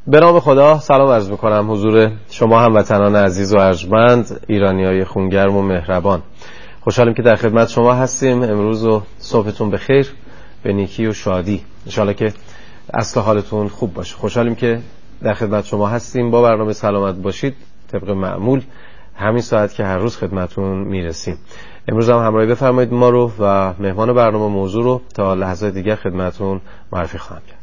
به نام خدا سلام عرض میکنم حضور شما هموطنان عزیز و ارجمند، ایرانیای خونگرم و مهربان. خوشحالیم که در خدمت شما هستیم. امروز و صبحتون بخیر، به نیکی و شادی. انشالله که اصل حالتون خوب باشه. خوشحالیم که در خدمت شما هستیم. با برنامه سلامت باشید طبق معمول همین ساعت که هر روز خدمتون میرسیم. امروز هم همراهی بفرمایید ما رو و مهمان برنامه موضوع رو تا لحظات دیگر خدمتون معرفی خواهم کرد.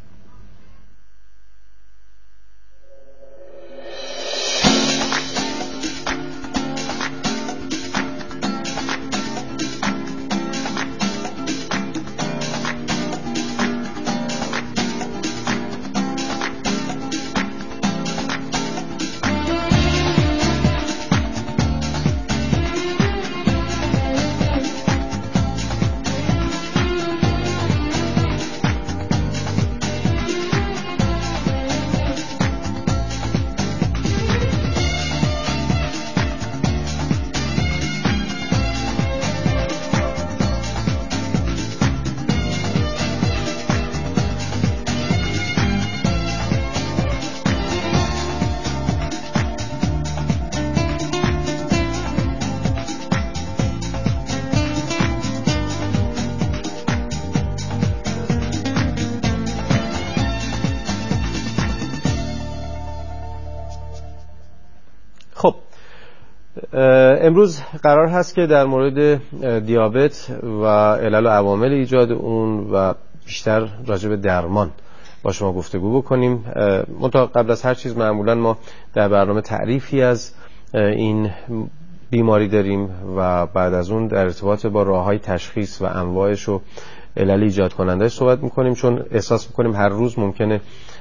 امروز قرار هست که در مورد دیابت و علل و عوامل ایجاد اون و بیشتر راجع به درمان با شما گفتگو بکنیم. منتها قبل از هر چیز معمولا ما در برنامه تعریفی از این بیماری داریم و بعد از اون در ارتباط با راه‌های تشخیص و انواعش و علل ایجاد کننده‌اش صحبت می‌کنیم، چون احساس می‌کنیم هر روز ممکنه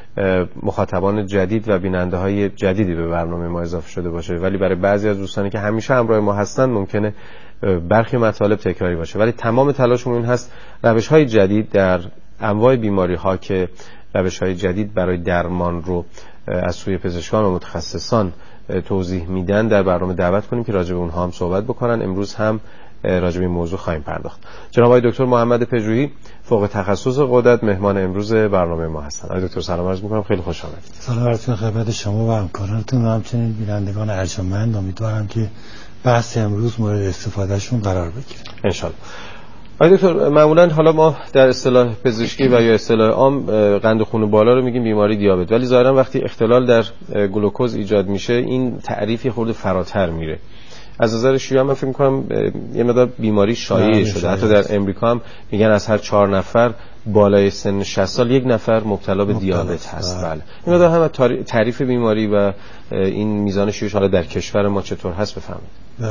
مخاطبان جدید و بیننده های جدیدی به برنامه ما اضافه شده باشه، ولی برای بعضی از دوستانی که همیشه همراه ما هستند ممکنه برخی مطالب تکراری باشه. ولی تمام تلاشمون این هست روش های جدید در انواع بیماری ها که روش های جدید برای درمان رو از سوی پزشکان و متخصصان توضیح میدن در برنامه دعوت کنیم که راجع به اونها هم صحبت بکنن. امروز هم راجع به این موضوع خواهیم پرداخت. جناب آقای دکتر محمد پژوهی فوق تخصص غدد مهمان امروز برنامه ما هستند. آقای دکتر سلام عرض می‌کنم، خیلی خوش آمدید. سلام عرض می‌کنم خدمت شما و همکارانتون و همچنین بینندگان ارجمند. امیدوارم که بحث امروز مورد استفادهشون قرار بگیره ان شاءالله. آقای دکتر معمولا حالا ما در اصطلاح پزشکی و یا اصطلاح عام قند خون بالا رو میگیم بیماری دیابت، ولی ظاهرا وقتی اختلال در گلوکوز ایجاد میشه این تعریف خورده فراتر میره. از نظر شیوع من فکر می‌کنم یه مقدار بیماری شایع شده. حتی در امریکا هم میگن از هر 4 نفر بالای سن 60 سال یک نفر مبتلا به دیابت هست. بله. این مقدار هم تعریف بیماری و این میزان شیوعش حالا در کشور ما چطور هست بفهمید.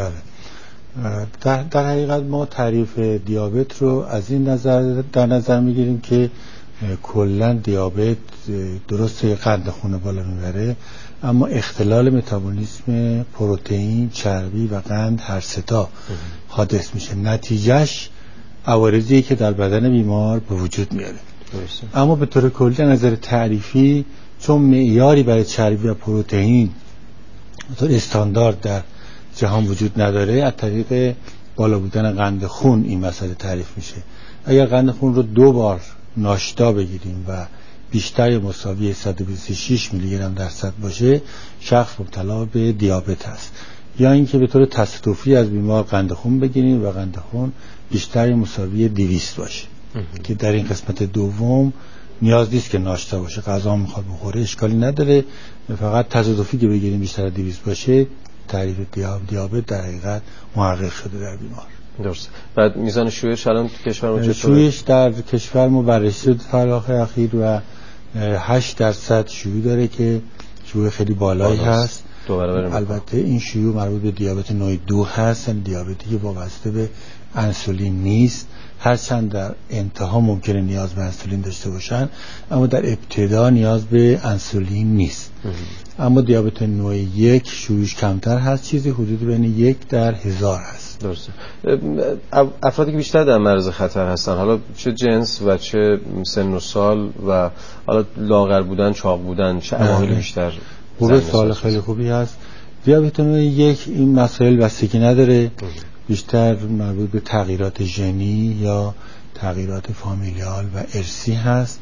بله. در حقیقت ما تعریف دیابت رو از این نظر در نظر میگیریم که کلا دیابت درسته قند خون بالا میبره، اما اختلال متابولیسم پروتئین، چربی و قند هر سه تا حادث میشه. نتیجهش عوارضی که در بدن بیمار به وجود میاره. اما به طور کلی از نظر تعریفی چون معیاری برای چربی و پروتئین به طور استاندارد در جهان وجود نداره، از طریق بالا بودن قند خون این مسئله تعریف میشه. اگر قند خون رو 2 بار ناشتا بگیریم و بیشتر یا مساوی 126 میلی گرم درصد باشه، شخص مبتلا به دیابت هست. یا اینکه به طور تصادفی از بیمار قند خون بگیریم و قند خون بیشتر یا مساوی 200 باشه که در این قسمت دوم نیاز نیست که ناشتا باشه، غذا میخواد بخوره اشکالی نداره، فقط تصادفی که بگیریم بیشتر 200 باشه تعریف دیابت در حقیقت محقق شده در بیمار. درست. بعد میزان شیوعش الان تو کشور ما چطوره؟ شیوعش در کشور ما بررسی شد فراخ اخیر و 8% شیوع داره که شیوع خیلی بالایی هست. البته این شیوع مربوط به دیابت نوع 2 هست، یعنی دیابتی که وابسته به انسولین نیست. هرچند در انتها ممکنه نیاز به انسولین داشته باشن، اما در ابتدا نیاز به انسولین نیست. اما دیابت نوع 1 شیوعش کمتر هست، چیزی حدود بین 1 در 1000 هست. درسته. افرادی که بیشتر در معرض خطر هستن، حالا چه جنس و چه سن و سال و حالا لاغر بودن، چاق بودن، چه عوامل بیشتر؟ خوبه، سوال خیلی خوبی هست. دیابت نوع 1 این مسائل بستگی نداره، بیشتر مربوط به تغییرات ژنی یا تغییرات فامیلیال و ارثی هست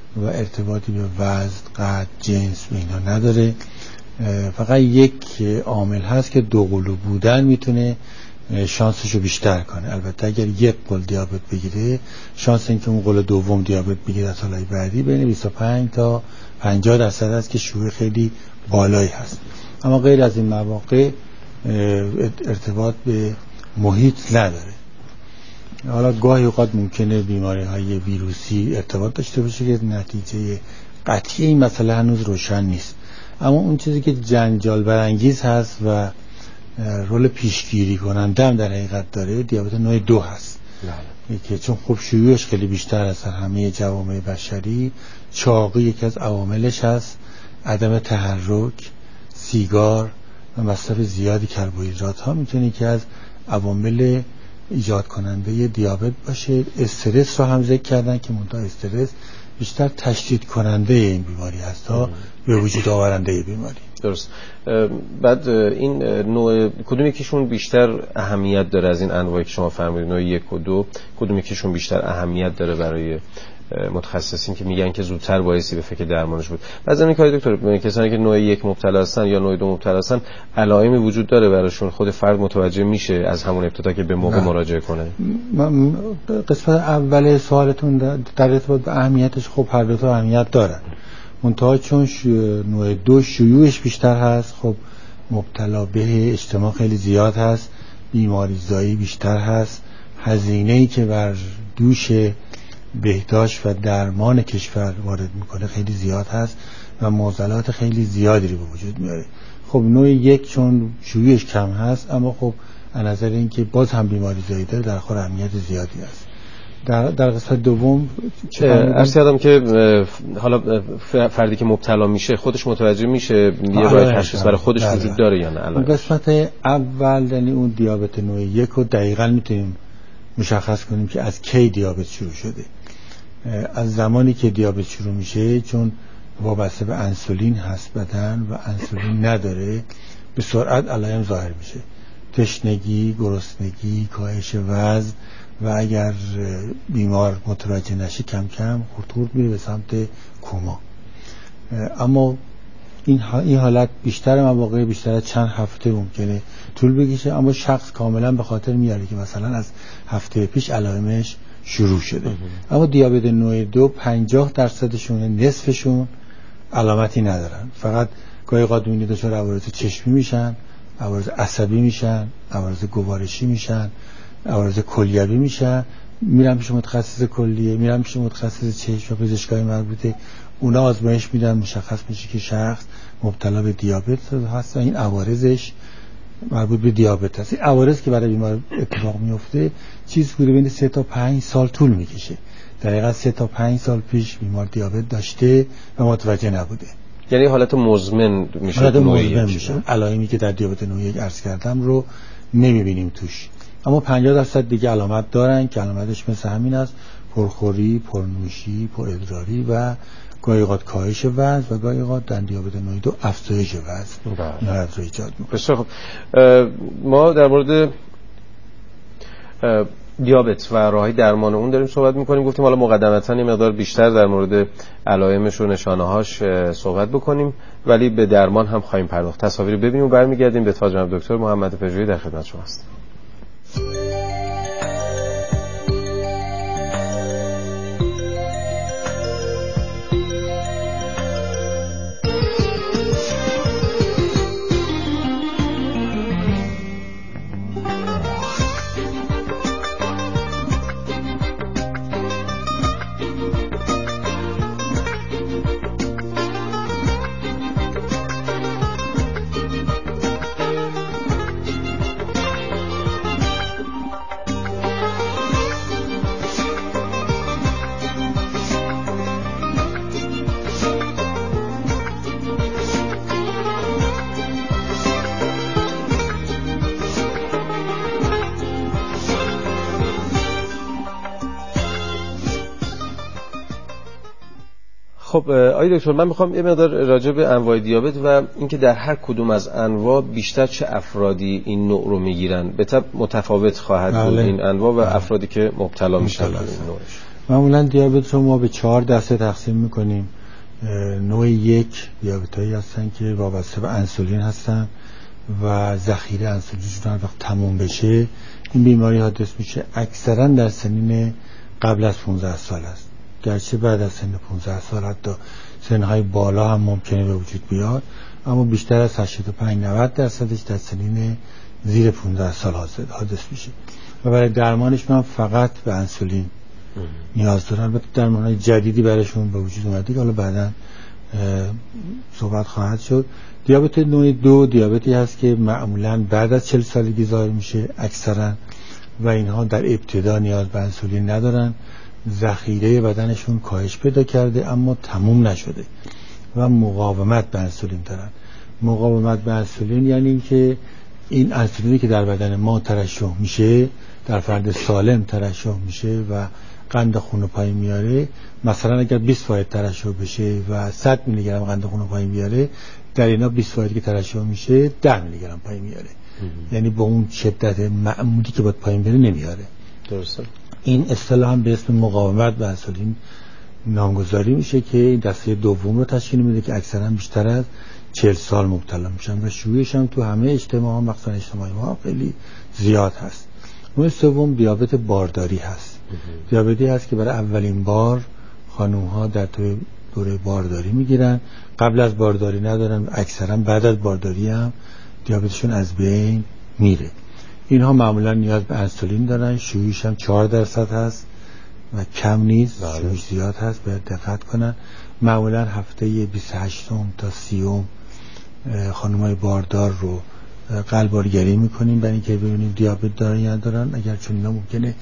و ارتباطی به وزن، قد، جنس به اینا نداره. فقط یک عامل هست که دوقلو بودن میتونه شانسشو بیشتر کنه. البته اگر یک قل دیابت بگیره، شانس اینکه اون قل دوم دیابت بگیره در سالهای بعدی بین 25 تا 50% هست که شیوع خیلی بالایی هست. اما غیر از این مواقع ارتباط به محیط نداره. حالا گاهی اوقات ممکنه بیماری‌های ویروسی ارتباط داشته باشه که نتیجه قطعی این مسئله هنوز روشن نیست. اما اون چیزی که جنجال برانگیز هست و رول پیشگیری کننده هم در حقیقت داره، دیابت نوع 2 هست که چون خب شیوعش خیلی بیشتر از همه جوامع بشری، چاقی یکی از عواملش هست، عدم تحرک، سیگار و مصرف زیادی کربوهیدرات ها میتونه که از عوامل ایجاد کننده دیابت باشه. استرس رو هم ذکر کردن که منتها استرس بیشتر تشدید کننده این بیماری هست تا به وجود آورنده بیماری. درست. بعد این نوع کدوم یکیشون بیشتر اهمیت داره از این انواعی که شما فرمودید، نوع 1 و 2 کدوم یکیشون بیشتر اهمیت داره برای متخصصین که میگن که زودتر بایستی به فکر درمانش بود؟ بعضی این کاری دکتر، کسانی که نوع 1 مبتلا هستن یا نوع 2 مبتلا هستن، علائمی وجود داره براشون خود فرد متوجه میشه از همون ابتدا که به موقع مراجعه کنه؟ قسمت اول سوالتون در ارتباط به اهمیتش، خب هر دو تا اهمیت دارن، منتها چون نوع 2 شیوعش بیشتر هست، خب مبتلا به اجتماع خیلی زیاد هست، بیماریزایی بیشتر هست، هزینه‌ای که بر دوش بهداشت و درمان کشور وارد میکنه خیلی زیاد هست و معضلات خیلی زیادی رو به وجود میاره. خب نوع 1 چون شیوعش کم هست، اما خب از نظر اینکه باز هم بیماریزایی داره، در خور اهمیت زیادی هست. در قسمت دوم عرض کردم که حالا فردی که مبتلا میشه خودش متوجه میشه یه راه تشخیص برای خودش وجود داره یا نه؟ اون قسمت اول، یعنی اون دیابت نوع 1 رو دقیقاً میتونیم مشخص کنیم که از کی دیابت شروع شده. از زمانی که دیابت شروع میشه، چون وابسته به انسولین هست بدن و انسولین نداره، به سرعت علائم ظاهر میشه: تشنگی، گرسنگی، کاهش وزن و اگر بیمار متوجه نشه کم کم خطور میره به سمت کما. اما این حالت بیشتر مواقع بیشتر از چند هفته ممکنه طول بکشه، اما شخص کاملا به خاطر میاره که مثلا از هفته پیش علائمش شروع شده. اما دیابت نوع 2 50% نصفشون علامتی ندارن، فقط گاهی اوقات میبینید دچار عوارض چشمی میشن، عوارض عصبی میشن، عوارض گوارشی میشن، عوارض کلیوی میشن، میرن پیش متخصص کلیه، میرن پیش متخصص چشم و پزشکای مربوطه، اونا آزمایش میدن، مشخص میشه که شخص مبتلا به دیابت هست و این عوارضش مربوط به دیابت هست. این عوارض که برای بیمار اتفاق میفته چیز بوده بین 3 تا 5 سال طول میکشه. در حقیقت 3 تا 5 سال پیش بیمار دیابت داشته و متوجه نبوده، یعنی حالت مزمن میشه. حالت مزمن میشه. علائمی که در دیابت نوع 1 عرض کردم رو نمیبینیم توش. اما 50% دیگه علامت دارن که علامتش مثل همین است: پرخوری، پرنوشی، پرادراری و گاهی اوقات کاهش وزن و گاهی اوقات در دیابت نوع 2 افزایش وزن نهایت رو ایجاد میکنه. بسیار خوب. ما در مورد دیابت و راهی درمان اون داریم صحبت میکنیم. گفتیم حالا مقدمتاً یه مقدار بیشتر در مورد علائمش و نشانه‌هاش صحبت بکنیم، ولی به درمان هم خواهیم پرداخت. تصاویری ببینیم و برمیگردیم به تا جناب دکتر محمد پژویی در خدمت شما هستیم. خب آقای دکتر، من میخوام یه مقدار راجع به انواع دیابت و اینکه در هر کدوم از انواع بیشتر چه افرادی این نوع رو میگیرن، به طب متفاوت خواهد بود این انواع و افرادی که مبتلا میشن به این نوعش. معمولا دیابت رو ما به 4 دسته تقسیم میکنیم. نوع 1 دیابتایی هستن که وابسته به انسولین هستن و ذخیره انسولینشون هر وقت تموم بشه این بیماری حادث میشه. اکثرا در سنین قبل از 15 سال است، گرچه بعد از سن 15 سال حتی سنهای بالا هم ممکنه به وجود بیاد، اما بیشتر از 85-90% در سنین زیر 15 سال حادث میشه و برای درمانش من فقط به انسولین نیاز دارن. البته درمان‌های جدیدی برایشون به وجود اومده که حالا بعداً صحبت خواهد شد. دیابت نوع 2 دیابتی هست که معمولاً بعد از 40 سالگی ظاهر میشه اکثرا و اینها در ابتدا نیاز به انسولین ندارن، ذخیره بدنشون کاهش پیدا کرده اما تموم نشده و مقاومت به انسولین دارن. مقاومت به انسولین یعنی اینکه این انسولینی که در بدن ما ترشح میشه در فرد سالم ترشح میشه و قند خون پایین میاره. مثلا اگر 20% ترشح بشه و 100 میلی گرم قند خون پایین میاره، در اینا 20% که ترشح میشه 10 میلی گرم پایین میاره، یعنی با اون شدت معمولی که باید پایین بره نمیاره. درسته. این اصطلاح هم به اسم مقاومت به انسولین نامگذاری میشه که این دسته دوم رو تشکیل میده که اکثرا بیشتر از 40 سال مبتلا میشن و شیوعش هم تو همه اجتماع ها مخصوصا اجتماعی ما خیلی زیاد هست. نوع سوم دیابت بارداری هست. دیابتی هست که برای اولین بار خانوم ها در دوره بارداری میگیرن، قبل از بارداری ندارن، اکثرا بعد از بارداری هم دیابتشون از بین میره. اینها معمولا نیاز به انسولین دارن، شیوعش هم 4% هست و کم نیست، شیوعش زیاد هست، باید دقت کنن. معمولا هفته 28 تا 30 خانم‌های باردار رو قلب‌آلگری میکنیم برای اینکه ببینیم دیابت دارن یا ندارن. اگر چون اینا ممکنه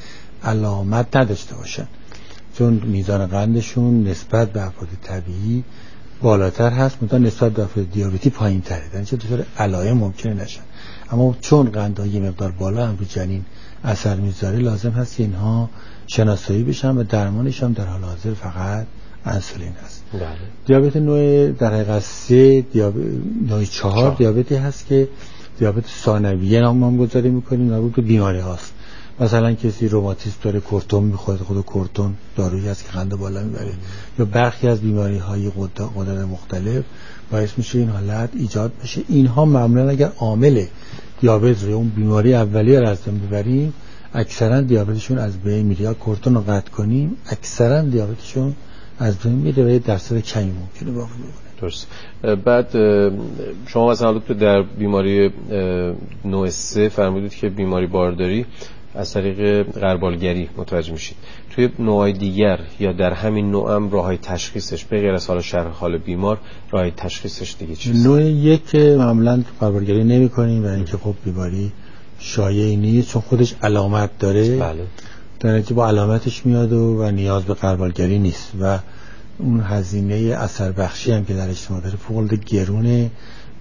علامت نداشته باشن، چون میزان قندشون نسبت به افراد طبیعی بالاتر هست مثلا نسبت به افراد دیابتی پایین تره، در نتیجه دچار علائم ممکنه نشن. اما چون قندها یه مقدار بالا هم رو جنین اثر میذاره، لازم هست که اینها شناسایی بشن و درمانش هم در حال حاضر فقط انسولین هست. بله. دیابت نوع در حقیقت 3 نوع 4 دیابتی هست که دیابت ثانویه نامگذاری میکنیم، مربوط به بیماری هاست. مثلا کسی روماتیسم داره، کورتون میخوره، خود کورتون دارویی هست که قند بالا میبره، یا برخی از بیماری های غدد مختلف باعث میشه این حالت ایجاد بشه. اینها معمولا اگر عامل دیابت رو اون بیماری اولیه رو از بین ببریم، اکثرا دیابتشون از بین میره. یا کورتون رو قطع کنیم، اکثرا دیابتشون از بین میره و یه درصد کمی ممکنه باقی بمونه. درست. بعد شما مثلا در بیماری نوع 3 فرمودید که بیماری بارداری از طریق غربالگری متوجه میشید. توی نوعای دیگر یا در همین نوع هم راههای تشخیصش به غیر از حال شرح حال بیمار راههای تشخیصش دیگه چیست؟ نوع 1 معمولا غربالگری نمی کنیم و اینکه خب بیماری شایعی نیست چون خودش علامت داره. بله. در نتیجه با علامتش میاد و نیاز به غربالگری نیست و اون هزینه اثر بخشی هم که در اجتماع داره فوق گرونه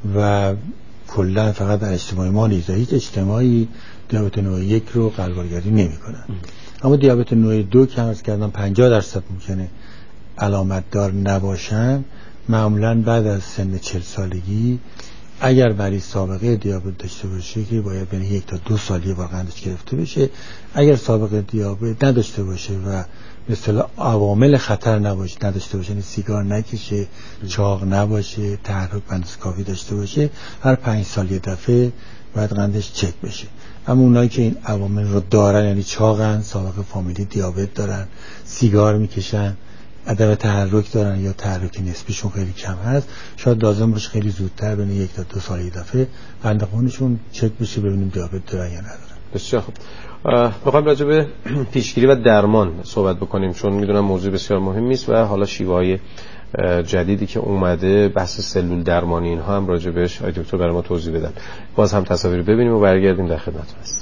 و کلا فقط در اجتماع ما نیست، هیچ اجتماعی دیابت نوع 1 رو غربالگری نمی‌کنن. اما دیابت نوع 2 که عرض کردم 50% ممکنه علامت دار نباشن، معمولا بعد از سن 40 سالگی اگر مریض سابقه دیابت داشته باشه که باید بین 1 تا 2 سال یه بار قندش گرفته بشه، اگر سابقه دیابت نداشته باشه و به اصطلاح عوامل خطر نداشته باشه، یعنی سیگار نکشه، چاق نباشه، تحرک بندس کافی داشته باشه، هر 5 سال یه دفعه باید قندش چک بشه. اما اونایی که این عوامل رو دارن، یعنی چاقن، سابقه فامیلی دیابت دارن، سیگار میکشن، عدم تحرک دارن یا تحرک نسبیشون خیلی کم هست، شاید لازم باشه خیلی زودتر بین 1 تا 2 سال یه دفعه قند خونشون چک بشه ببینیم دیابت دارن یا ندارن. بسیار خوب. میخوایم راجع به پیشگیری و درمان صحبت بکنیم چون میدونم موضوع بسیار مهمی است و حالا شیوه‌های جدیدی که اومده، بحث سلول درمانی، اینها هم راجع بهش آقای دکتر برای ما توضیح بدن. باز هم تصاویر ببینیم و برگردیم در خدمتتون هستیم.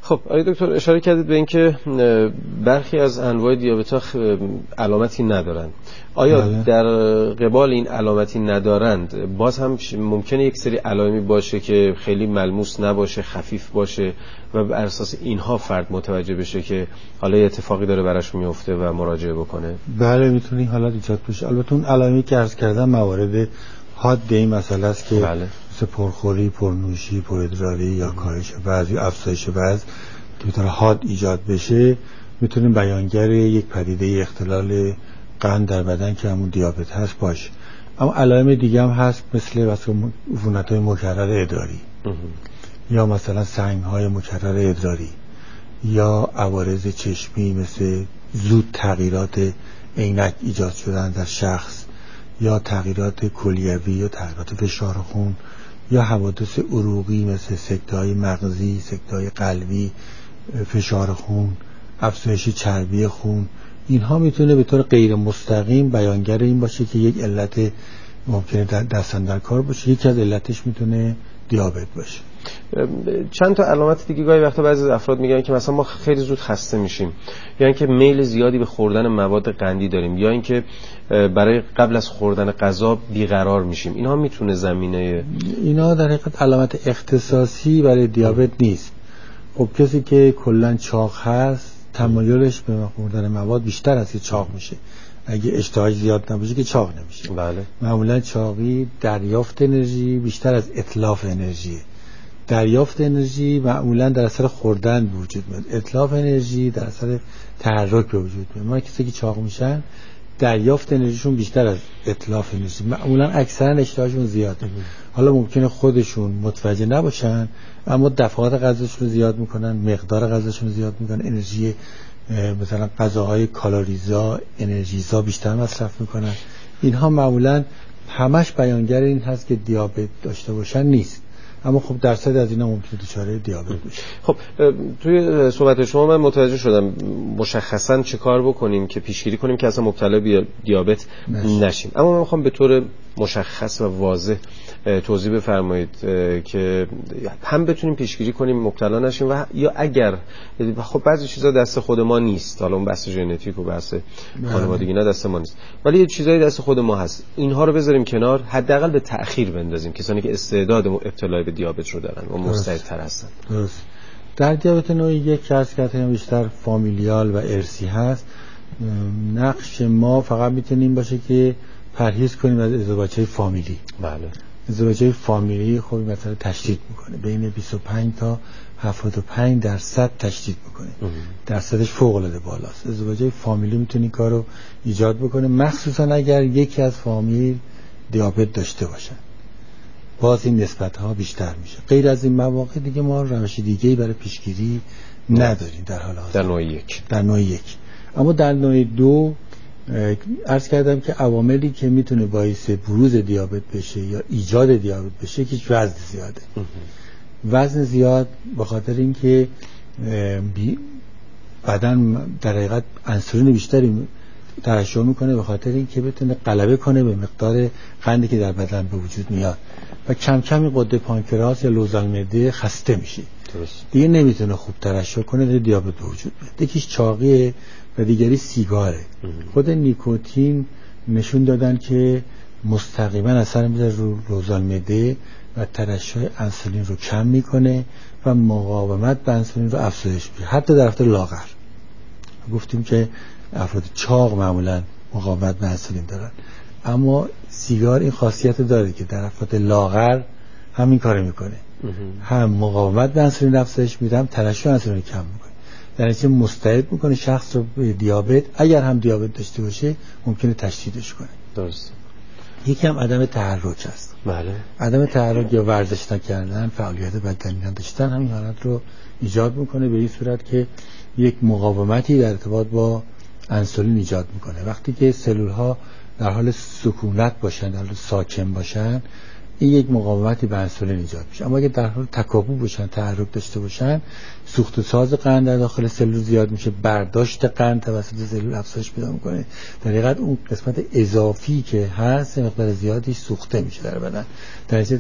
خب آقای دکتر اشاره کردید به اینکه برخی از انواع دیابت علامتی ندارند. آیا بله. در قبال این علامتی ندارند باز هم ممکنه یک سری علائمی باشه که خیلی ملموس نباشه، خفیف باشه و بر اساس اینها فرد متوجه بشه که حالا اتفاقی داره براش میفته و مراجعه بکنه؟ بله میتونه این حالت ایجاد بشه. البته اون علائمی که عرض کردم موارد حاد این مسئله است که بله. مثل پرخوری، پرنوشی، پرادراری یا کاهش وزن یا افزایش وزن که بطور حاد ایجاد بشه میتونیم بیانگر یک پدیده اختلال قند در بدن که همون دیابت هست باشه. اما علائم دیگه هم هست مثل عفونت‌های مکرر ادراری یا مثلا سنگ‌های مکرر ادراری یا عوارض چشمی مثل زود تغییرات عینک ایجاد شدن در شخص یا تغییرات کلیوی یا تغییرات فشار خون یا حوادث عروقی مثل سکته‌های مغزی، سکته‌های قلبی، فشار خون، افزایش چربی خون. اینها میتونه به طور غیر مستقیم بیانگر این باشه که یک علت ممکنه دستن در کار باشه. یکی از علتش میتونه دیابت باشه. چند تا علامت دیگه گاهی وقتا بعضی از افراد میگن که مثلا ما خیلی زود خسته میشیم، یا اینکه میل زیادی به خوردن مواد قندی داریم، یا اینکه برای قبل از خوردن غذا بیقرار میشیم. اینها میتونه زمینه اینا در حقیقت علامت اختصاصی برای دیابت نیست. خب کسی که کلا چاق هست تمایلش به خوردن مواد بیشتر از که چاق میشه. اگه اشتهاش زیاد نباشه که چاق نمیشه. بله. معمولا چاقی دریافت انرژی بیشتر از اتلاف انرژیه. دریافت انرژی معمولا در اثر خوردن به وجود میاد، اتلاف انرژی در اثر تحرک به وجود میاد. ما کسی که چاق میشن دریافت انرژیشون بیشتر از اتلاف انرژی، معمولا اکثرا اشتهاشون زیاده. حالا ممکنه خودشون متوجه نباشن اما دفعات غذاشون رو زیاد میکنن، مقدار غذاشون رو زیاد میکنن، انرژی مثلا غذاهای کالریزا، انرژیزا بیشتر مصرف میکنن. اینها معمولا همش بیانگر این هست که دیابت داشته باشن نیست، اما خب درصد از اینا ممکنه دچار دیابت بشه. خب توی صحبت شما من متوجه شدم مشخصاً چه کار بکنیم که پیشگیری کنیم که اصلا مبتلا به دیابت نشیم. اما من میخوام به طور مشخص و واضح توضیح بفرمایید که هم بتونیم پیشگیری کنیم مبتلا نشیم و یا اگر خب بعضی چیزا دست خود ما نیست، حالا اون بحث ژنتیک و بحث خانوادگی نه دست ما نیست، ولی یه چیزایی دست خود ما هست، اینها رو بذاریم کنار، حداقل به تأخیر بندازیم کسانی که استعداد ابتلا به دیابت رو دارن و مستعدتر هستن. درست. در دیابت نوع یک که از کاتگوری بیشتر فامیلیال و ارثی هست، نقش ما فقط میتونه این باشه که پرهیز کنیم از ازدواج‌های فامیلی. بله. ازدواج‌های فامیلی خب مثلا تشدید میکنه، بین 25 تا 75% تشدید میکنه. درصدش فوق العاده بالاست. ازدواج‌های فامیلی میتونه این کارو ایجاد بکنه، مخصوصا اگر یکی از فامیل دیابت داشته باشن. باز این نسبت‌ها بیشتر میشه. غیر از این مواقع دیگه ما روش دیگه‌ای برای پیشگیری نداریم در حال حاضر. در نوع یک. اما در نوع دو عرض کردم که عواملی که میتونه باعث بروز دیابت بشه یا ایجاد دیابت بشه که وزن زیاده. وزن زیاد به خاطر اینکه بدن در حقیقت انسولین بیشتری ترشح میکنه، به خاطر اینکه بتونه غلبه کنه به مقدار قندی که در بدن به وجود میاد و کم کم غده پانکراس یا لوزال معده خسته میشه. درست. دیگه نمیتونه خوب ترشح کنه، دیابت به وجود میاد. یکیش چاقیه و دیگری سیگاره. خود نیکوتین نشون دادن که مستقیما اثر میذاره رو لوزال معده و ترشح انسولین رو کم میکنه و مقاومت به انسولین رو افزایش میده، حتی در افراد لاغر. گفتیم که افراد چاق معمولا مقاومت به انسولین دارن، اما سیگار این خاصیت داره که در افراد لاغر همین کارو میکنه، هم مقاومت به انسولین افزایش میده، هم ترشح انسولین کم میکنه. در نتیجه مستعد میکنه شخص رو به دیابت، اگر هم دیابت داشته باشه ممکنه تشدیدش کنه. درست. یکی هم عدم تحرک است. بله. عدم تحرک یا ورزش نکردن، فعالیت بدنی نداشتن همین حالت رو ایجاد میکنه به این صورت که یک مقاومتی در ارتباط با انسولین ایجاد میکنه. وقتی که سلول ها در حال سکونت باشن، در حال ساکن باشن، این یک مقاومتی به انسولین ایجاد میشه. اما اگه در حال تکاپو باشن، تحرک داشته باشن، سوخت و ساز قند در داخل سلول زیاد میشه، برداشت قند توسط سلول افزایش پیدا میکنه. در حقیقت اون قسمت اضافی که هست مقدار زیادی سوخته میشه در بدن، در نتیجه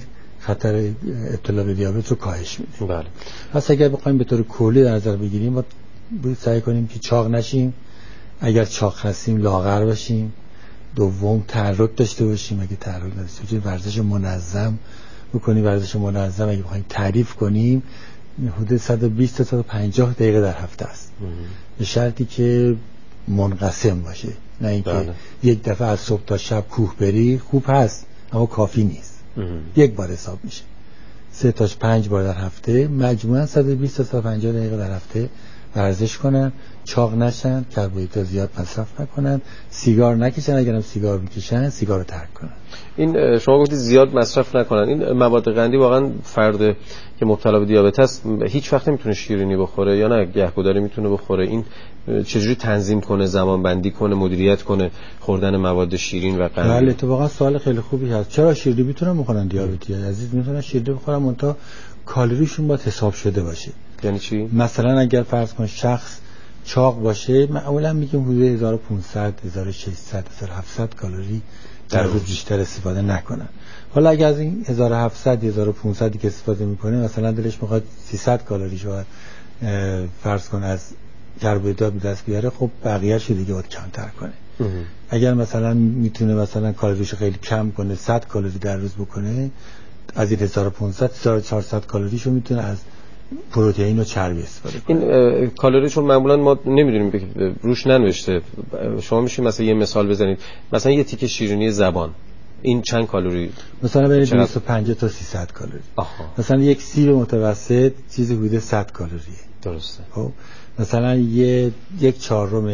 خطر ابتلا به دیابت رو کاهش میده. بله. پس اگر بخوایم به طور کلی در نظر بگیریم ما باید سعی کنیم که چاق نشیم، اگر چاق هستیم لاغر باشیم، دوم تحرک داشته باشیم، اگه تحرک نداشته باشیم ورزش منظم بکنیم. ورزش منظم اگه بخوایم تعریف کنیم حدود 120 تا 150 دقیقه در هفته است، به شرطی که منقسم باشه، نه اینکه یک دفعه از صبح تا شب کوه بری. خوب هست اما کافی نیست. یک بار حساب میشه 3 تا 5 بار در هفته، مجموعاً 120 تا 150 دقیقه در هفته ورزش کنن، چاق نشن، کربوهیدرات زیاد مصرف نکنن، سیگار نکشن، اگرم سیگار میکشن سیگار رو ترک کنن. این شما گفتید زیاد مصرف نکنن. این مواد قندی واقعا فرد که مبتلا به دیابت است هیچ وقت نمیتونه شیرینی بخوره یا نه گهگداری میتونه بخوره؟ این چجوری تنظیم کنه، زمان بندی کنه، مدیریت کنه خوردن مواد شیرین و قندی؟ بله اتفاقا سوال خیلی خوبی هست. چرا شیرینی میتونن بخورن دیابتی عزیز؟ میتونن شیرینی بخورن منتها کالریشون باید حساب شده باشه. یعنی چی؟ مثلا اگر فرض کن شخص چاق باشه معمولا میگیم حدود 1500 1600 1700 کالری در روز بیشتر استفاده نکنن. حالا اگر از این 1700 1500 که استفاده میکنه مثلا دلش میخواد 300 کالری شو فرض کن از کربوهیدرات به دست بیاره، خب بقیه‌اش دیگه باید کمتر کنه. اگر مثلا میتونه مثلا کالریشو خیلی کم کنه، 100 کالری در روز بکنه، از این 1500 1400 کالریشو میتونه از پروتئین و چربی استفاده کنه. این کالری چون معمولا ما نمیدونیم روش ننوشته، شما میشه مثلا یه مثال بزنید، مثلا یه تیکه شیرینی زبان این چند کالری؟ مثلا بین 250 تا 300 کالری. مثلا یک سیب متوسط چیزی حدود 100 کالریه. درسته. خب مثلا یک چهارم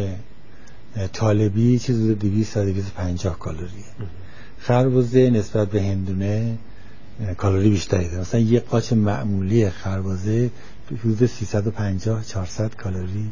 طالبی چیزی حدود 200 تا 250 کالریه. خربزه نسبت به هندونه کالری بیشتری داره. مثلا یک قاچ معمولی خربزه حدود 350 400 کالری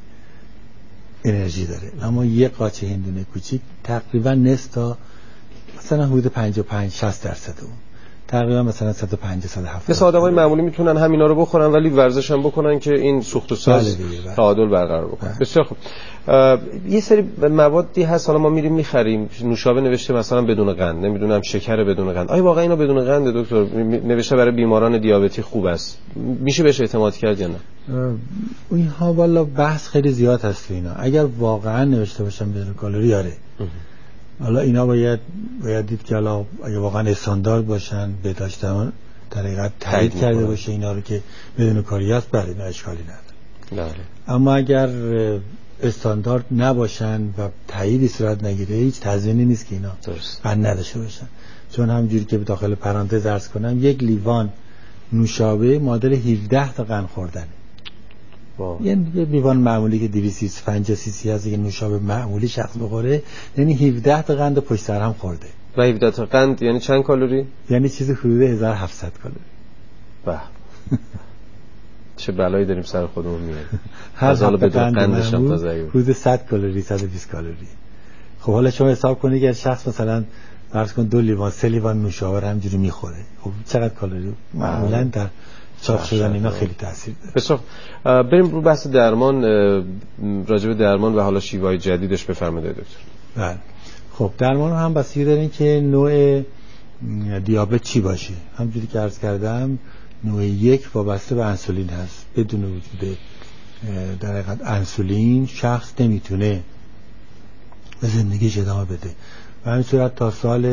انرژی داره، اما یک قاچ هندونه کوچیک تقریبا نصف تا مثلا حدود 55 60% اون تقریبا مثلا 150 170. مثلا آدمای معمولی میتونن همینا رو بخورن ولی ورزش هم بکنن که این سوخت و ساز تعادل برقرار بکنه. بسیار خوب. یه سری موادی هست حالا ما میریم میخریم، نوشابه نوشته مثلا بدون قند، نمیدونم شکر بدون قند. آیا واقعا اینا بدون قند دکتر؟ نوشته برای بیماران دیابتی خوب است، میشه بهش اعتماد کرد یا نه؟ اینها والا بحث خیلی زیاد هست اینا. اگر واقعا نوشته باشن بدون کالری آره. حالا اینا باید دید که حالا اگه واقعا استاندارد باشن به داشتن در حقیقت تایید کرده باشه اینا رو که بدون کالری است، بله اینا اشکالی نداره. اما اگر استاندارد نباشن و تاییدی صورت نگیره هیچ تضمینی نیست که اینا قند نداشته باشن. چون همونجوری که به داخل پرانتز عرض کنم یک لیوان نوشابه معادل 17 تا قند خوردنه. یه لیوان معمولی که 250 سی سی هست که نوشابه معمولی شخص بخوره یعنی 17 تا قند پشت سر هم خورده. و 17 تا قند یعنی چند کالری؟ یعنی چیزی حدود 1700 کالری. چه بلایی داریم سر خودمون میاریم. هر حالا بدون قندش هم تازه حدود 100 کالری 120 کالری. خب حالا شما حساب کنید که شخص مثلا فرض کن 2 لیوان 3 لیوان نوشابه همینجوری میخوره، خب چقدر کالری معمولا در چاق شدن اینا خیلی تاثیر داره. بسیار بریم رو بحث درمان، راجع به درمان و حالا شیوه‌های جدیدش بفرمایید دکتر. بله خب درمان هم بستگی داره که نوع دیابت چی باشه. همونجوری که عرض کردم نوع 1 وابسته به انسولین هست. بدون وجود در حقیقت انسولین شخص نمیتونه به زندگیش ادامه بده. و همین صورت تا سال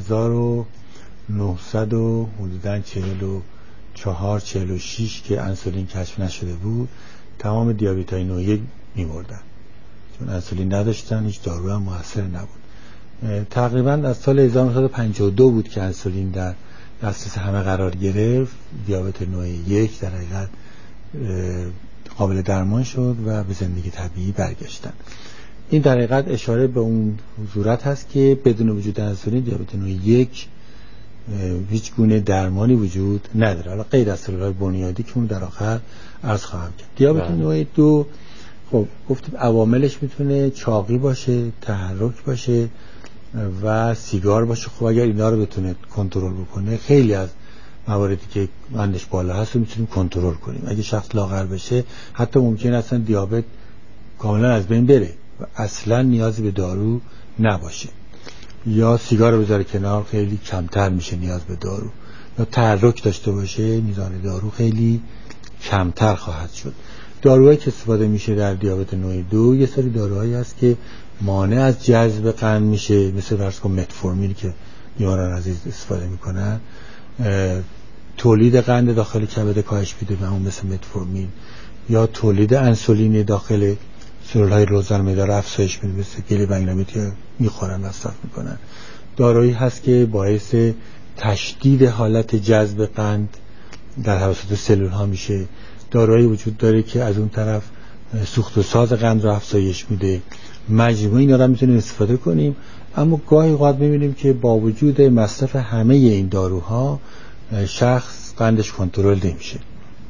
1900 و حدوداً 44 46 که انسولین کشف نشده بود تمام دیابتی‌های نوع 1 می‌مردن، چون انسولین نداشتن، هیچ دارو هم موثر نبود. تقریباً از سال 1952 بود که انسولین در دسترس همه قرار گرفت. دیابت نوع 1 در حقیقت قابل درمان شد و به زندگی طبیعی برگشتن. این در حقیقت اشاره به اون صورت هست که بدون وجود انسولین دیابت نوع 1 هیچ گونه درمانی وجود نداره، حالا غیر از سلول‌های بنیادی که اون در آخر عرض خواهم کرد. دیابت نوع 2 خب گفتیم عواملش میتونه چاقی باشه، تحرک باشه و سیگار باشه. خب اگر اینا رو بتونه کنترل بکنه خیلی از مواردی که قندش بالا هست رو میتونیم کنترل کنیم. اگه شخص لاغر بشه حتی ممکنه اصلا دیابت کاملا از بین بره و اصلا نیازی به دارو نباشه، یا سیگار رو بذاره کنار خیلی کمتر میشه نیاز به دارو. یا تحرک داشته باشه میزان دارو خیلی کمتر خواهد شد. داروهایی که استفاده میشه در دیابت نوع 2 یه سری داروهایی هست که مانع از جذب قند میشه، مثل فرض کن متفورمین که بیماران عزیز استفاده میکنن، تولید قند داخل کبد کاهش میده و اون مثل متفورمین، یا تولید انسولین داخل سلولهای روزن معده رو افزایش میده مثل گلیبنگلامید که میخورن مصرف میکنن. دارویی هست که باعث تشدید حالت جذب قند در توسط سلول ها میشه. داروهایی وجود داره که از اون طرف سوخت و ساز قند رو افزایش میده. مجموعه اینا رو میتونیم استفاده کنیم، اما گاهی اوقات میبینیم که با وجود مصرف همه این داروها شخص قندش کنترل نمیشه.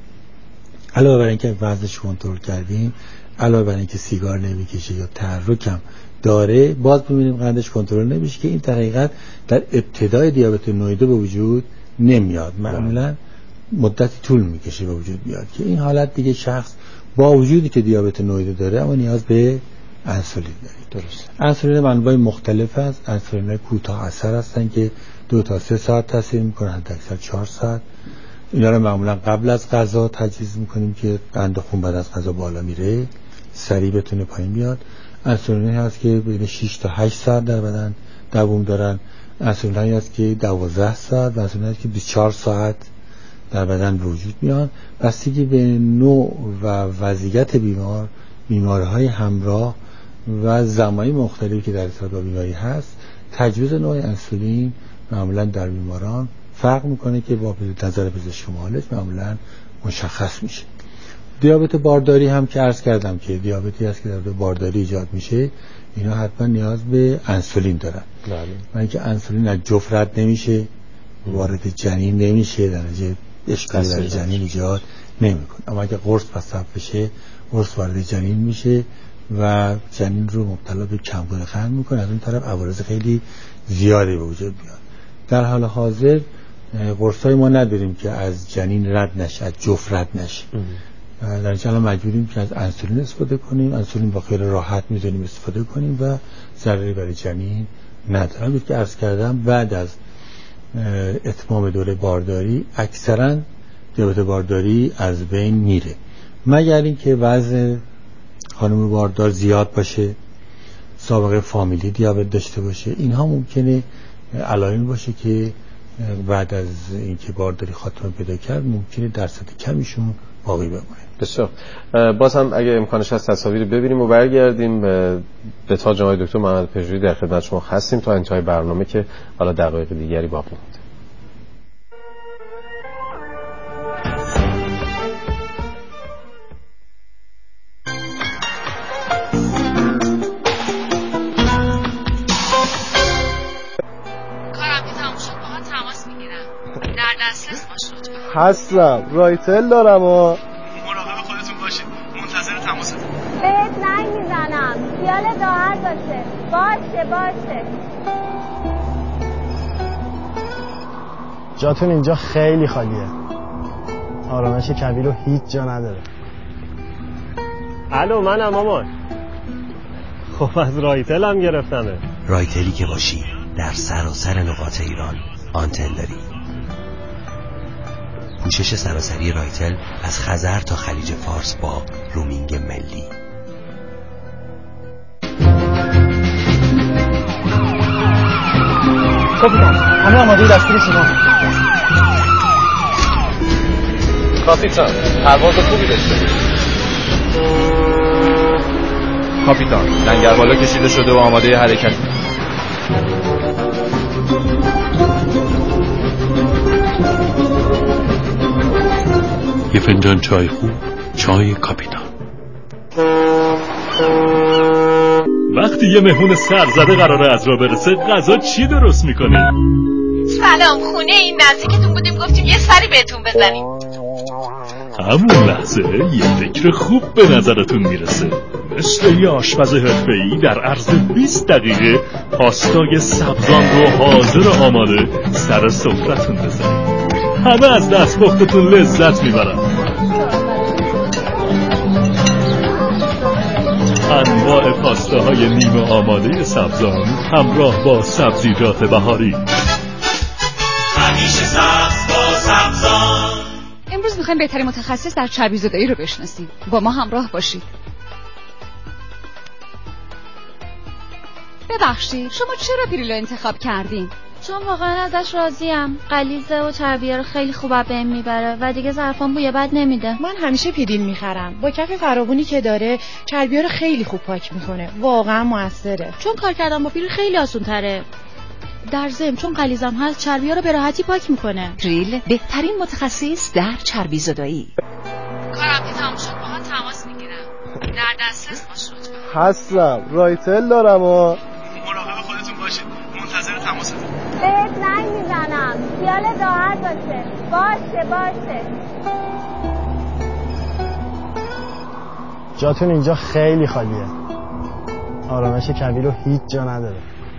علاوه بر اینکه وزنش کنترل کردیم، علاوه بر اینکه سیگار نمیکشه یا تحرک هم داره، باز میبینیم قندش کنترل نمیشه که این در حقیقت در ابتدای دیابت نوع 2 به وجود نمیاد، معمولا مدتی طول میکشه به وجود بیاد که این حالت دیگه شخص با وجودی که دیابت نوع 2 داره اما نیاز به انسولین داره. درست. انسولین انواع مختلف است. انسولین کوتاه اثر هستن که 2 تا 3 ساعت تاثیر میکنن، حد اکثر 4 ساعت. اینا رو معمولا قبل از غذا تجویز میکنیم که قند خون بعد از غذا بالا میره، سریع بتونه پایین بیاد. انسولینی هست که بین 6 تا 8 ساعت در بدن دوام دارن. انسولینی هست که 12 ساعت و انسولینی هست که 24 ساعت در بدن به وجود میان. بستگی به نوع و وضعیت بیماری‌های همراه و زمانی مختلفی که در ارتباط با بیماری هست، تجویز نوع انسولین معمولا در بیماران فرق میکنه که با نظر پزشک معالج معمولا مشخص میشه. دیابت بارداری هم که عرض کردم که دیابتی هست که در بارداری ایجاد میشه، اینا حتما نیاز به انسولین دارن. و اینکه انسولین از جفت رد نمیشه، وارد جنین نمیشه، در نتیجه اشکالی در جنین ایجاد نمیکنه. اما اگه قرص مصرف بشه، قرص وارد جنین میشه و جنین رو مبتلا به کمبود قند میکنه. از اون طرف عوارض خیلی زیادی به وجود میاد. در حال حاضر قرصای ما نداریم که از جنین رد نشه، از جفت رد نشه. در نتیجه الان مجبوریم که از انسولین استفاده کنیم. انسولین با خیال راحت میتونیم استفاده کنیم و ضرری برای جنین نداره. همونطور که عرض کردم بعد از اتمام دوره بارداری اکثرا دیابت بارداری از بین میره، مگر اینکه وزن خانم باردار زیاد باشه، سابقه فامیلی دیابت داشته باشه. اینها ممکنه علائمی باشه که بعد از اینکه بارداری خاتمه پیدا کرد ممکنه درصد کمیشون باقی بمونه. بسیار. باز هم اگه امکانش هست تصاویر ببینیم و برگردیم به تاج جناب دکتر محمد پژویی در خدمت شما هستیم تا انتهای برنامه که حالا دقایق دیگری باقی مونده. هستم، رایتل دارم و مراقب خودتون باشید، منتظر تماستون. بهت زنگ میزنم، خیالت راحت باشه. جاتون اینجا خیلی خالیه، آرامش کویر رو هیچ جا نداره. الو منم مامان. خب از رایتل هم گرفتمه. رایتلی که باشی در سراسر نقاط ایران آنتن داری. پوشش سراسری رایتل از خزر تا خلیج فارس با رومینگ ملی. کاپیتان همه آماده دستور شما. کاپیتان پرواز خوبی داشته. کاپیتان لنگر بالا کشیده شده و آماده حرکت. یه فنجان چای خوب، چای کاپیتان. وقتی یه مهمون سرزده قراره از راه برسه غذا چی درست میکنی؟ سلام، خونه این نزدیکتون بودیم گفتیم یه سری بهتون بزنیم. همون لحظه یه فکر خوب به نظرتون میرسه. مثل یه آشپز حرفه‌ای در عرض 20 دقیقه پاستای سبزان رو حاضر و آماده سر سفرتون بزنید. همه از دستپختتون لذت میبرن. انواع پاستاهای نیمه آماده سبزان همراه با سبزیجات بهاری. همیشه سبز با سبزان. امروز میخوایم بهترین متخصص در چربی زدایی رو بشناسیم. با ما همراه باشید. ببخشید شما چرا پیریلو انتخاب کردین؟ چون واقعا ازش راضیم. غلیظه و چربی‌ها رو خیلی خوب بهم میبره و دیگه ظرفام بوی بد نمیده. من همیشه پیریل میخرم. با کف فراوانی که داره چربی‌ها رو خیلی خوب پاک میکنه. واقعا موثره. چون کار کردن با پیریل خیلی آسان‌تره. در ضمن چون غلیظم هست چربی‌ها رو به راحتی پاک میکنه. پیریل بهترین متخصص در چربی زدایی. کارم که تموم شد باهات تماس میگیرم. در دسترس باش لطفا. هستم. رایتل دارم و مراقب خودتون باشید. منتظر تماستم. بهت زنگ میزنم. خیالت راحت باشه. باشه. جاتون اینجا خیلی خالیه. آرامش کبیر رو هیچ جا نداره.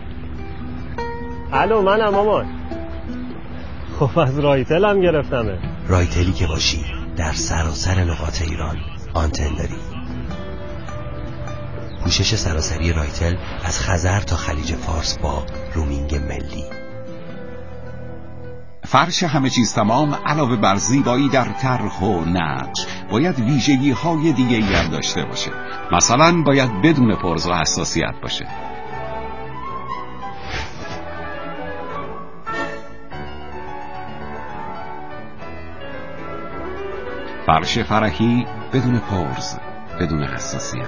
الو منم مامان. خب از رایتل هم گرفتمه. رایتلی که باشی در سراسر نقاط ایران آنتن داری. پوشش سراسری رایتل از خزر تا خلیج فارس با رومینگ ملی. فرش همه چیز تمام علاوه بر زیبایی در طرح و نقش باید ویژگی های دیگه ای هم داشته باشه. مثلا باید بدون پرز و حساسیت باشه. فرش فرحی بدون پرز، بدون حساسیت.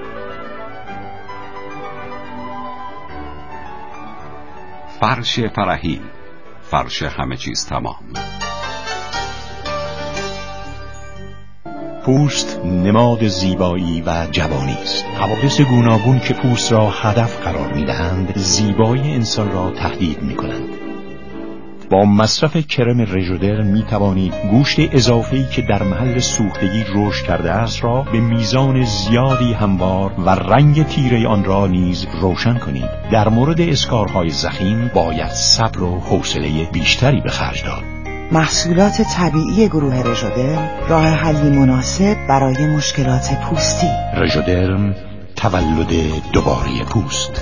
فرش فرحی، فرش همه چیز تمام. پوست نماد زیبایی و جوانی است. حوادث گوناگون که پوست را هدف قرار می‌دهند، زیبایی انسان را تهدید می‌کنند. با مصرف کرم رژودرم می‌توانید گوشت اضافه‌ای که در محل سوختگی رشد کرده است را به میزان زیادی هموار و رنگ تیره آن را نیز روشن کنید. در مورد اسکارهای ضخیم باید صبر و حوصله بیشتری به خرج داد. محصولات طبیعی گروه رژودرم راه حلی مناسب برای مشکلات پوستی. رژودرم، تولد دوباره پوست.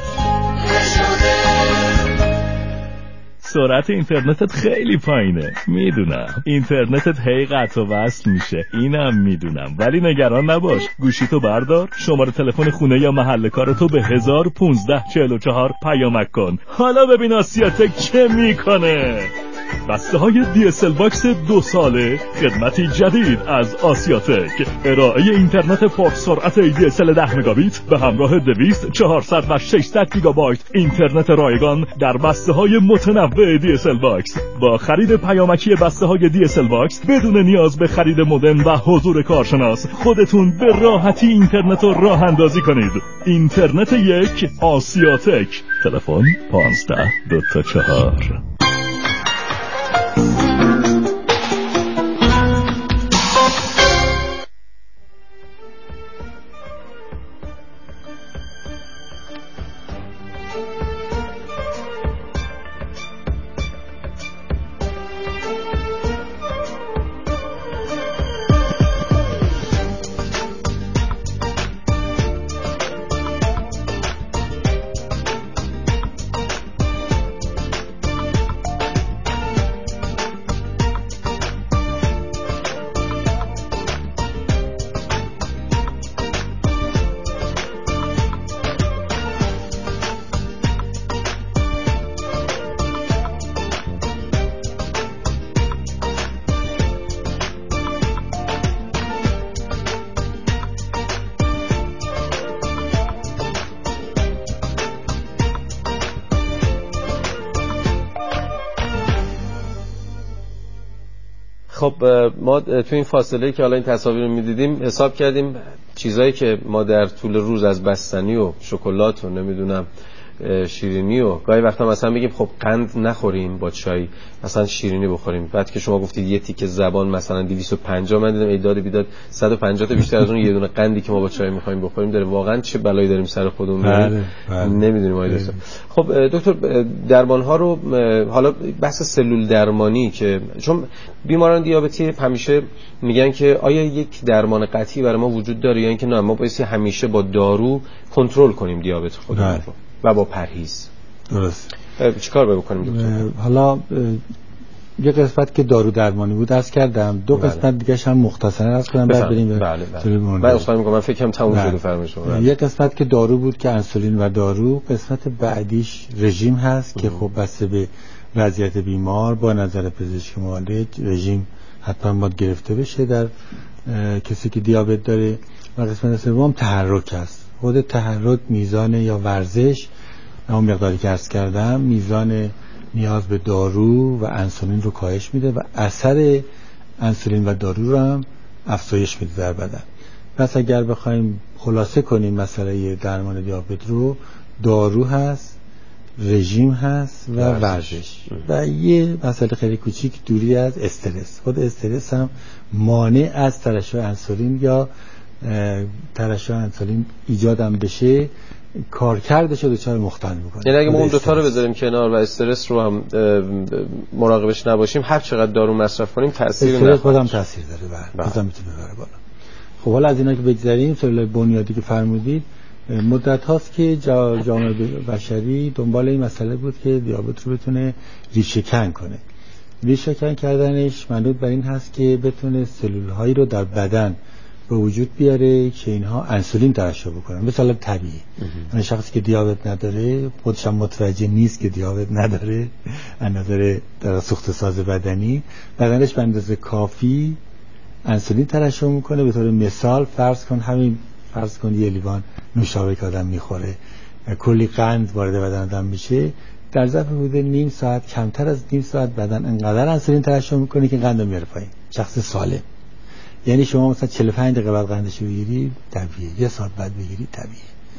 سرعت اینترنتت خیلی پایینه. میدونم اینترنتت هی قطع و وصل میشه، اینم میدونم، ولی نگران نباش. گوشیتو بردار، شماره تلفن خونه یا محل کارتو به 101544 پیامک کن. حالا ببین آسیاتک چه میکنه. بسته های DSL باکس 2 ساله، خدمتی جدید از آسیاتک. ارائه اینترنت پرسرعت DSL 10 مگابیت به همراه 200، 400 و 600 گیگابایت اینترنت رایگان در بسته های متنوع DSL باکس. با خرید پیامکی بسته های DSL باکس بدون نیاز به خرید مودم و حضور کارشناس خودتون به راحتی اینترنت رو راه اندازی کنید. اینترنت یک آسیاتک. تلفن 15 24. خب ما تو این فاصله که حالا این تصاویر رو می‌دیدیم حساب کردیم چیزایی که ما در طول روز از بستنی و شکلات و نمیدونم شیرینی و گاهی وقتا مثلا بگیم خب قند نخوریم با چای، مثلا شیرینی بخوریم. بعد که شما گفتید یه تیکه زبان مثلا 250، من دیدم ایداد بیداد 150 تا بیشتر از اون یه دونه قندی که ما با چای می‌خوایم بخوریم داره. واقعا چه بلایی داریم سر خودمون میاریم نمیدونیم آقای دکتر. خب دکتر درمان‌ها رو حالا بحث سلول درمانی که چون بیماران دیابتی همیشه میگن که آیا یک درمان قطعی برای ما وجود داره یا اینکه نه ما باید همیشه با دارو کنترل کنیم دیابت خودمون رو و با پرهیز. درست. چیکار باید بکنیم دکتر؟ حالا یه قسمت که دارو درمانی بود عرض کردم، دو قسمت دیگه هم مختصرا عرض کنم بعد بریم. من اصلا میگم من فکرم تموم شده فرمایش شما. یه قسمت که دارو بود که انسولین و دارو، قسمت بعدیش رژیم هست که خب بسته به وضعیت بیمار با نظر پزشک معالج رژیم حتما باید گرفته بشه در کسی که دیابت داره. و قسمت سوم تحرک هست. خود تحرک میزان یا ورزش اون مقداری که عرض کردم میزان نیاز به دارو و انسولین رو کاهش میده و اثر انسولین و دارو رو هم افزایش میده در بدن. پس اگر بخوایم خلاصه کنیم مسئله درمان دیابت رو، دارو هست، رژیم هست و ورزش و یه مسئله خیلی کوچیک دوری از استرس. خود استرس هم مانع از ترشح انسولین یا ترشح انسولین ایجادم بشه، کارکردش رو دچار مختل میکنه. یعنی اگه ما اون دوتا رو بذاریم کنار و استرس رو هم مراقبش نباشیم، هر چقدر دارو مصرف کنیم تأثیر نداره. خودم تأثیر داره. بازم میتونه ببره بالا. خب حالا از اینا که بگذریم، سلول بنیادی که فرمودید، مدت هاست که جامعه بشری دنبال این مسئله بود که دیابت رو بتونه ریشه‌کن کنه. ریشه‌کن کردنش منوط بر این هست که بتونه سلول هایی رو در بدن به وجود بیاره که اینها انسولین ترشح بکنن به صورت طبیعی. یعنی شخصی که دیابت نداره خودش هم متوجه نیست که دیابت نداره، از نظر در سوخت ساز بدنی بدنش به اندازه کافی انسولین ترشح میکنه. به طور مثال فرض کن یه لیوان نوشابه که آدم میخوره، کلی قند وارد بدن آدم میشه، در ظرف حدود نیم ساعت، کمتر از نیم ساعت بدن انقدر انسولین ترشح میکنه که قند میاره پایین. شخص سالم. یعنی شما مثلا 45 دقیقه بعد قندش رو بگیری طبیعیه، یه ساعت بعد بگیری طبیعیه.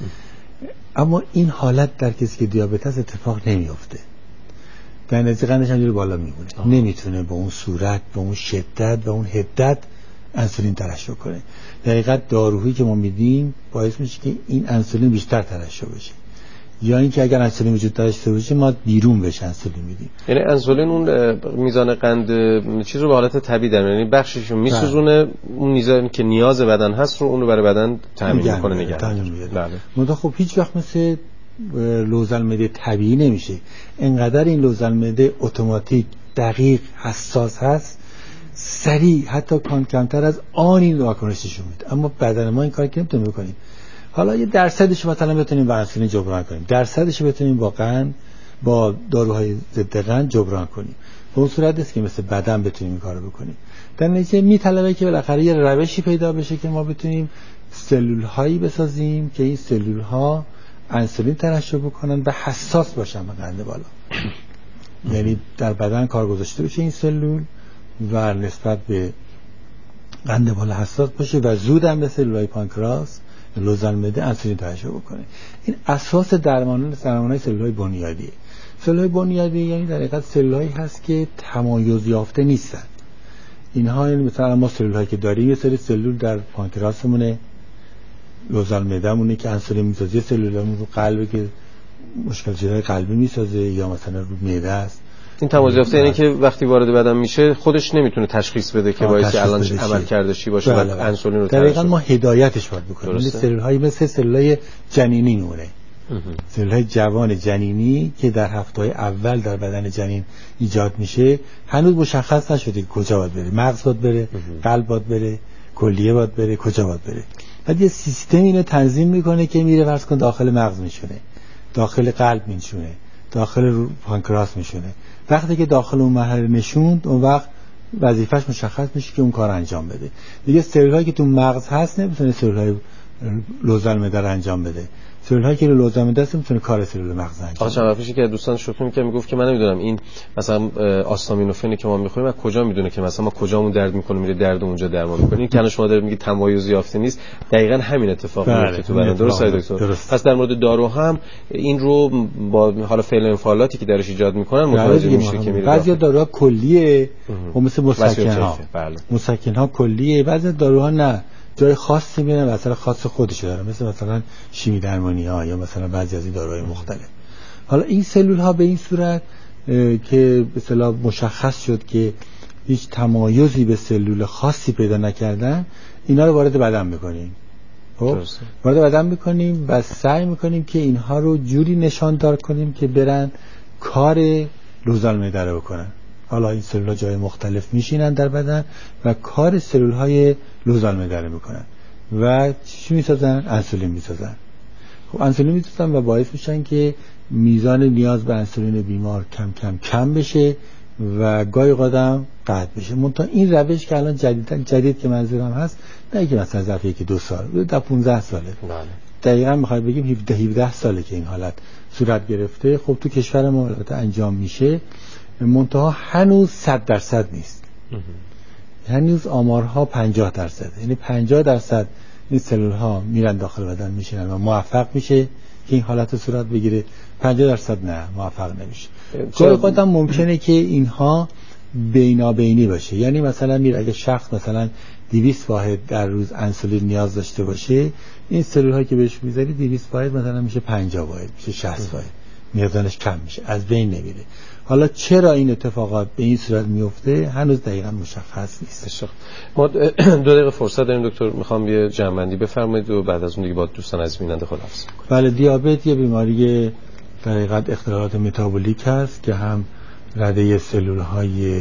اما این حالت در کسی که دیابت هست اتفاق نمیفته. در نتیجه قندش همینجوری بالا میمونه. نمیتونه به اون صورت، به اون شدت، به اون حدت انسولین ترشح کنه. در حقیقت داروهایی که ما میدیم باعث میشه که این انسولین بیشتر ترشح بشه، یا اینکه اگر انسولین وجود داشته باشه ما بیرون بهش انسولین میدیم. یعنی انسولین اون میزان قند چیز رو به حالت طبیعی در میاره، یعنی بخشش رو میسوزونه، اون میزانی که نیاز بدن هست رو اون رو برای بدن تامین میکنه، نگه می‌داره. بله. خب هیچ وقت مثل لوزن معده طبیعی نمیشه. انقدر این لوزن معده اتوماتیک، دقیق، حساس هست، سریع، حتی کمتر از آن این واکنشش میده. اما بدن ما این کار که نمیتونه بکنه. حالا یه درصدش مثلا بتونیم با انسولین جبران کنیم، درصدش بتونیم با قند، با داروهای ضد قند جبران کنیم. به اون صورت است که مثل بدن بتونیم این کارو بکنیم. در نتیجه میطلبه که بالاخره یه روشی پیدا بشه که ما بتونیم سلول هایی بسازیم که این سلول ها انسولین ترشح بکنن و حساس باشن به قند بالا. یعنی در بدن کار گذاشته بشه این سلول و نسبت به قند بالا حساس باشه و زود هم به سلولای پانکراس، لوزن معده انسولین ترشح بکنه. این اساس درمان‌های سلول‌های بنیادیه. سلول‌های بنیادی یعنی در حقیقت سلول‌هایی هست که تمایز یافته نیستن. اینها یعنی مثلا ما سلول‌هایی که داریم، یه سری سلول در پانکراسمونه، لوزن معده‌مونه که انسولین می‌سازه، سلولامون رو قلبی که مشکل جلوی قلبی می‌سازه، یا مثلا رو معده است. این تمایز یافته یعنی که وقتی وارد بدن میشه خودش نمیتونه تشخیص بده که باعث الان عمل کرده چی باشه و انسولین رو دقیقاً ما هدایتش باید بکنیم. این سلول‌های مثل سلول‌های جنینی میمونه. سلول‌های جوان جنینی که در هفته‌های اول در بدن جنین ایجاد میشه هنوز مشخص نشده که کجا باید بره. مغز باید بره، قلب باید بره، کلیه باید بره، کجا باید بره. بعد یه سیستم اینو تنظیم میکنه که میره فرض کن داخل مغز میشونه، داخل قلب میشونه، داخل پانکراس میشونه. وقتی که داخل اون مرحله نشوند، اون وقت وظیفش مشخص میشه که اون کار انجام بده. دیگه سلول‌هایی که تو مغز هست نمیتونه سلول‌های لوزن معده رو انجام بده. سلول‌هایی که لوزن معده است میتونه کار سلول مغز انجام بده. چند وقتی که دوستان شوخی می‌کرد میگفت که من نمیدونم این مثلا آستامینوفنی که ما می‌خوریم از کجا میدونه که مثلا ما کجامون درد می‌کنه میره درد اونجا درمان می‌کنه. این که شما دارید میگید تمایز یافته نیست، دقیقاً همین اتفاق میفته تو بدن. درسته دکتر؟ پس در مورد دارو هم این رو با حالا فعل انفعالاتی که درش ایجاد می‌کنن متوجه میشه که میره. بعضی داروها کلیه و مثل مسکن‌ها. مسکن‌ها کلیه، بعضی داروها نه، جای خاصی میرن و اثر خاص خودش داره، مثلا شیمی درمانی ها یا مثلا بعضی از این داروهای مختلف. حالا این سلول ها به این صورت که به اصطلاح مشخص شد که هیچ تمایزی به سلول خاصی پیدا نکردن، اینا رو وارد بدن میکنیم. خب وارد بدن میکنیم و سعی میکنیم که اینها رو جوری نشاندار کنیم که برن کار لوزن معده رو بکنن. حالا این سلول‌ها جای مختلف میشینن در بدن و کار سلول‌های لوزالمعده رو میکنن و چی میسازن؟ انسولین میسازن. خب انسولین میسازن و باعث میشن که میزان نیاز به انسولین بیمار کم بشه و گاهی قدم قطع بشه. منتها این روش که الان جدید که منظورم هست، نه که مثلا ظرف 1-2 سال، تا 15 ساله. دقیقاً میخواد بگیم 17 ساله که این حالت صورت گرفته. خب تو کشور ما البته انجام میشه، منتها هنوز 100% نیست. هنوز آمارها 50%، یعنی 50% این سلول ها میرن داخل بدن میشینن و موفق میشه که این حالت صورت بگیره، 50% نه، موفق نمیشه. گاهی اوقات ممکنه که اینها بینابینی باشه، یعنی مثلا اگه شخص مثلا 200 واحد در روز انسولین نیاز داشته باشه، این سلول هایی که بهش میذاری 200 واحد مثلا میشه 50 واحد، میشه 60 واحد، میزانش کم میشه، از بین نمیره. حالا چرا این اتفاقات به این صورت میفته هنوز دقیقاً مشخص نیست. ما 2 دقیقه فرصت داریم دکتر، میخوام یه جمع‌بندی بفرمایید و بعد از اون دیگه با دوستان از بیننده خداحافظی کنیم. بله، دیابت یه بیماری در حقیقت اختلالات متابولیک هست که هم رده سلول های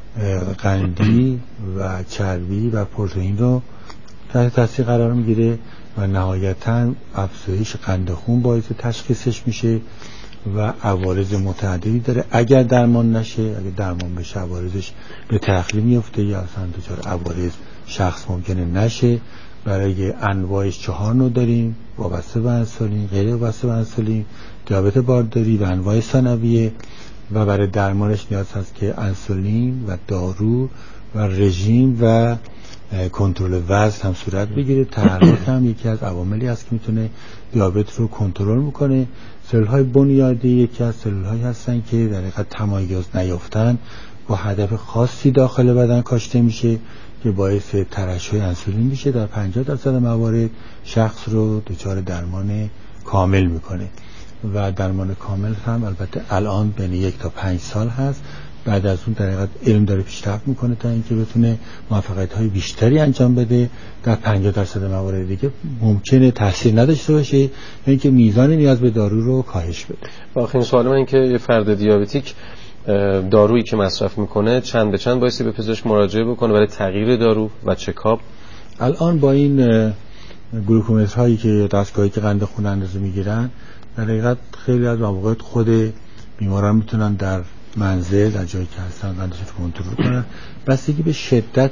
قندی و چربی و پروتئین رو تحت تاثیر قرار میگیره و نهایتاً افزایش قند خون باعث تشخیصش میشه و عوارض متعددی داره. اگر درمان نشه، اگر درمان بشه، عوارضش به تأخیر میفته یا اصلا دچار عوارض شخص ممکنه نشه. برای انواعش 4 نوع داریم، وابسته به انسولین، غیر وابسته به انسولین، دیابت بارداری و انواع ثانویه. و برای درمانش نیاز هست که انسولین و دارو و رژیم و کنترل وزن هم صورت بگیره. تحرک هم یکی از عواملی است که میتونه دیابت رو کنترل میکنه. سلول‌های بنیادی یکی از سلول‌هایی هستن که در حقیقت تمایز نیافتن با هدف خاصی داخل بدن کاشته میشه که باعث ترشح انسولین میشه. در 50% موارد شخص رو دچار درمان کامل میکنه و درمان کامل هم البته الان بین 1 تا 5 سال هست. بعد از اون در حقیقت علم داره پیشرفت میکنه تا اینکه بتونه موفقیت‌های بیشتری انجام بده. در 50% موارد دیگه ممکنه تاثیر نداشته باشه یا اینکه میزان نیاز به دارو رو کاهش بده. آخرین سوال من این که یه فرد دیابتیک دارویی که مصرف میکنه چند به چند بایستی به پزشک مراجعه بکنه برای تغییر دارو و چکاپ؟ الان با این گلوکومترهایی که دستگاهی که قند خون اندازه میگیرن، در حقیقت خیلی از مواقع خود بیماران میتونن در منزل در جایی که هستن قندشون رو کنترل کنن. بستگی به شدت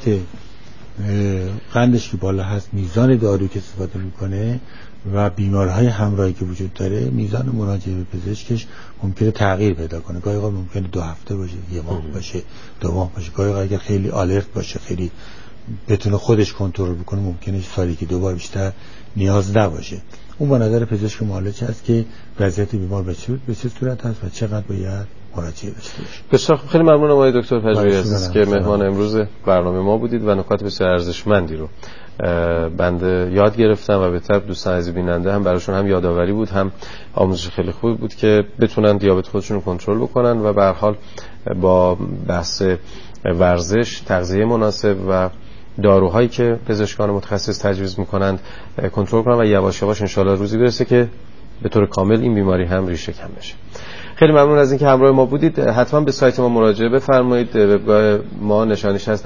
قندش که بالا هست، میزان دارویی که استفاده میکنه و بیماری‌های همراهی که وجود داره، میزان مراجعه به پزشکش ممکنه تغییر پیدا کنه. گاهی اوقات ممکنه 2 هفته باشه، 1 ماه باشه، 2 ماه باشه. گاهی اوقات اگر خیلی آلرت باشه، خیلی بتونه خودش کنترل بکنه، ممکنه سالی که 2 بار بیشتر نیاز نباشه. اون به نظر پزشک معالج هست که وضعیت بیمار به چه صورت هست و چقدر باید مراجعه داشته باشه. بسیار خیلی ممنونم آقای دکتر پژوهی عزیز که مهمان امروز برنامه ما بودید و نکات بسیار ارزشمندی رو بنده یاد گرفتم و به طب دوستان عزیز بیننده هم براشون هم یادآوری بود، هم آموزش خیلی خوبی بود که بتونن دیابت خودشون رو کنترل بکنن و به هر حال با بحث ورزش، تغذیه مناسب و داروهایی که پزشکان متخصص تجویز میکنند کنترل کنن و یواش یواش انشالله روزی برسه که به طور کامل این بیماری هم ریشه کن بشه. خیلی ممنون از اینکه همراه ما بودید. حتما به سایت ما مراجعه بفرمایید. وبگاه ما نشانش هست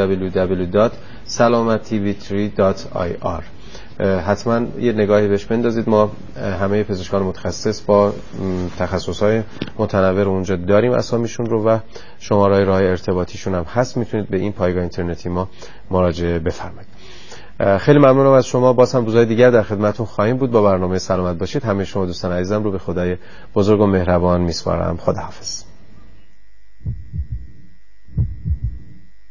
www.salamattv3.ir. حتما یه نگاهی بهش بندازید. ما همه پزشکان متخصص با تخصص‌های متنوع اونجا داریم، اسامیشون رو و شماره‌های راه ارتباطیشون هم هست، میتونید به این پایگاه اینترنتی ما مراجعه بفرمایید. خیلی ممنونم از شما. باز هم روزهای دیگر در خدمتتون خواهیم بود با برنامه سلامت باشید. همه شما دوستان عزیزم رو به خدای بزرگ و مهربان میسپارم. خداحافظ.